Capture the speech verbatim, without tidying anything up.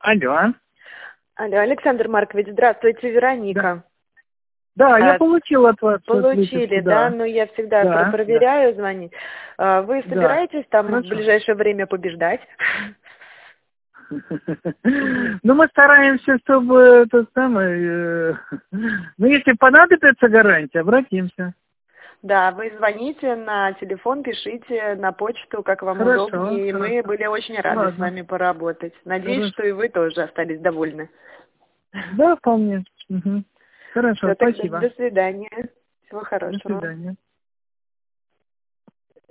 Алло. Алло, Александр Маркович, здравствуйте, Вероника. Да, А, я получил от вас. Получили, выписку, да, да. но я всегда Да, про- проверяю, звонить. А, Вы Да. собираетесь там в Хорошо. ближайшее время побеждать? Ну, мы стараемся, чтобы это самое... э, Ну, если понадобится гарантия, обратимся. Да, вы звоните на телефон, пишите на почту, как вам Хорошо, удобнее. И мы хорошо. были очень рады с Ладно. вами поработать. Надеюсь, Хорошо. что и вы тоже остались довольны. Да, вполне. Мгм. Хорошо, Все, тогда спасибо. до свидания. Всего До хорошего. свидания.